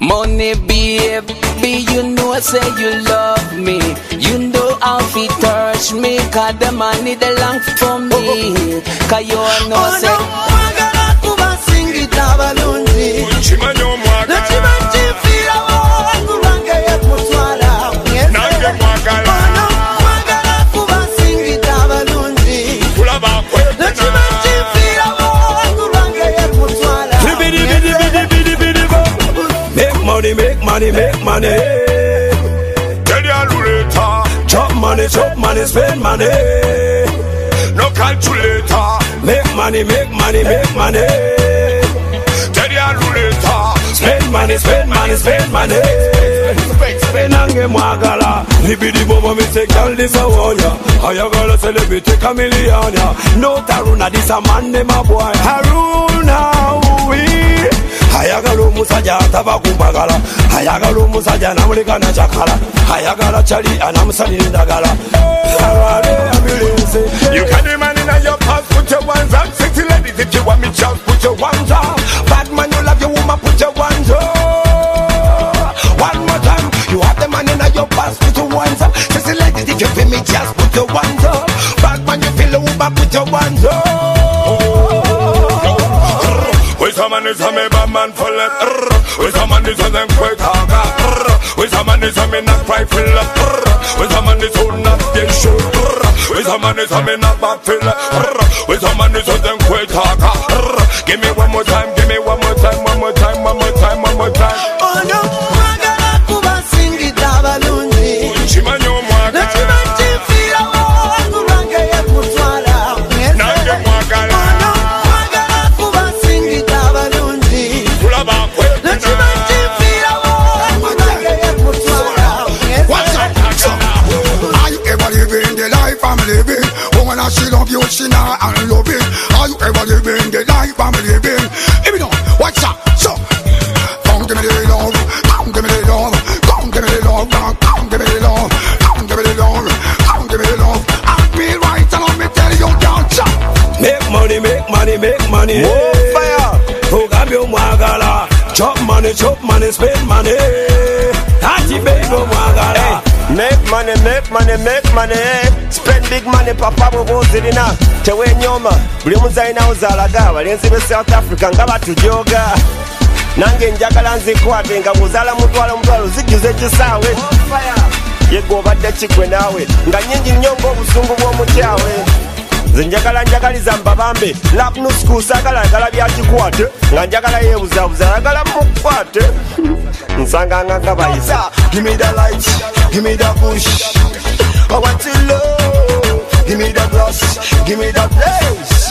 Money baby, you know say you love me. You know how to touch me, cause the money they long for me. Cause you know say Mwagala kuba singita balungi Chimanyo mwagala Chifira wangu range ya kutwala Nange mwagala Mwagala kuba singita balungi Kulaba kwepena Chifira wangu range ya kutwala Make money, make money, make money. Tell ya luleta Chop money, spend money. No calculator Make money, make money, make money. Tell ya luleta Spend money, spend money, spend money. Nange mwagala Libidi bobo mi say girl this a warrior. Ayagala celebrity chameleon ya. No Taruna this a man name a boy Haruna uwi Ayagala musajja tabakumbagala. Ayagala musajja namulika na chakala. Ayagala chali anamusalira ndagala. You can demand in your pants, put your ones up. Sexy ladies, if you want me just put your ones up. Bad man, you love your woman, put your ones up. One more time, you have the man in your pants, put your ones up. Sexy ladies, if you feel me, just put your ones up. Bad man, you feel the woman, put your ones up. With some man is a me bad man for left. With some man is a them quite hard. With some man is a me not quite full. With some man is who not get shoot. With some man is a me not back fill. With some man is a them quite hard. Give me one more time, give me one more time, one more time, one more time, one more time. Oh no, mwagala kuba singita balungi Chimanyo mwagala Chifira wangu range ya kutwala Nange mwagala Mwagala kuba singita balungi Kulaba kwepena Chifira wangu range ya kutwala What's up? Are you ever living the life I'm living? Woman, I she love you, she not and love it. Are you ever living the life I'm living? If you know, what's up? So, come give me the love, come give me the love, come give me the love, come give me the love, come give me the love, come give me the love. I feel right, and let me tell you, don't stop. Make money, make money, make money. Oh, fire. Programme mwagala. Chop money, spend money. Ati baby mwagala. Make money, make money, make money. Spend big money, papa mubuzirina. Tewe nyoma, buli muzalina uzalaga. Balenzi be South Africa nga batujoga. Nange njagala nzikwate nga buzala mutwalo zijjuze kisaawe. Yego obadde kigwe naawe nga nnyingi nnyo ng'obusungu bw'omukyawe. Nze njagaliza mbabambe lap no school sagala agala byakikwate nga njagala yeebuzaabuza ayagala mukwate nsanga nga bayisa. Give me the light, give me the push. I want to love. Give me the glass, give me the place.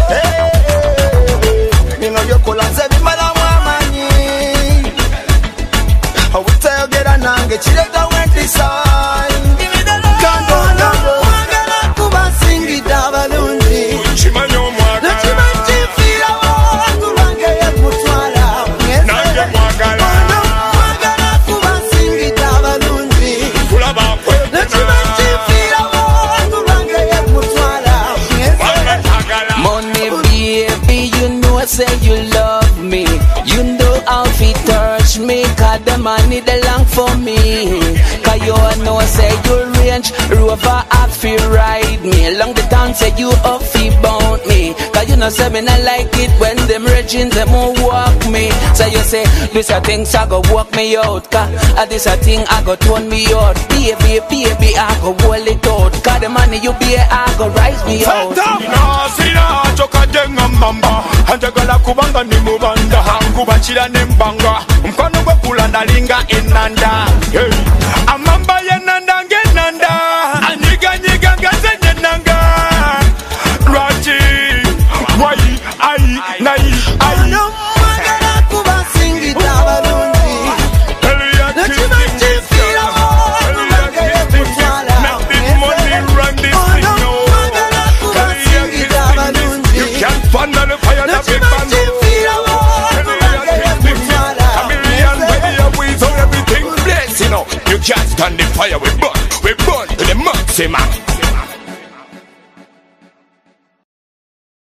Hey, you know your colors every man I want money. I will tell you get a nange, chile the went design. Give me the love. Mwagala kuba singita balungi Chimanyo mwagala Chifira wangu range ya kutwala Nange mwagala Mwagala kuba singita balungi Kulaba kwepena Chifira wangu range ya kutwala money baby, you know say you love me. You know how to touch me, cause the money they long for me. Cause you know say you range rover up fi ride me. Along the town say you up fi bound me. Cause you know say me not like it when them raging them won't walk me. So you say this a thing I go walk me out. Cause this a thing I go turn me out. Baby, I go hold it out. Cause the money you pay I go rise me out. Sina choka jenga mamba Anjagala kubanga ni mubanda Kubachira nembanga Mkwano gwe kulanda linga enanda Hey Amamba yenanda ngenanda Anyiga ngazenye nanga Raji Wai Ai Nai Ai